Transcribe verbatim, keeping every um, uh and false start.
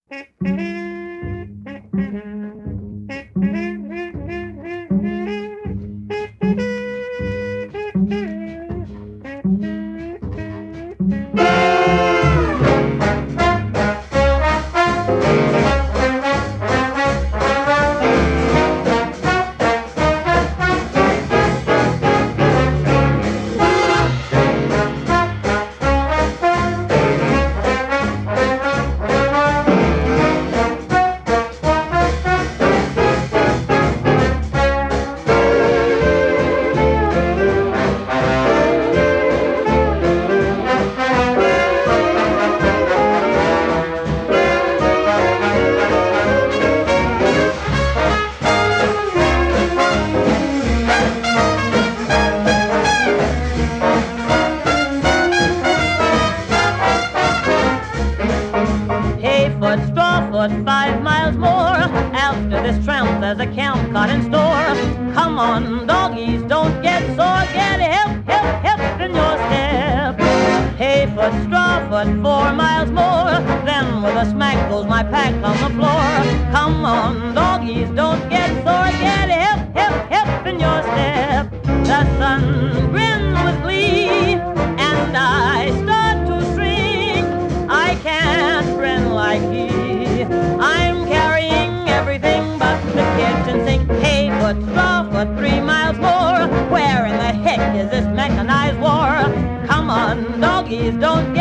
Hayfoot, Strawfoot, five miles more. After this tramp, there's a camp cot in store. Come on, doggies, don't get sore. Get hip, hip, hip in your step. Hayfoot, Strawfoot, four miles more. Then with a smack goes my pack on the floor. Come on, doggies, don't get sore. Get hip, hip, hip in your step. The sun grins with glee, and I start to shrink. I can't grin like he. I'm carrying everything but the kitchen sink. Hayfoot, Strawfoot, three miles more. Where in the heck is this mechanized war? Come on, doggies, don't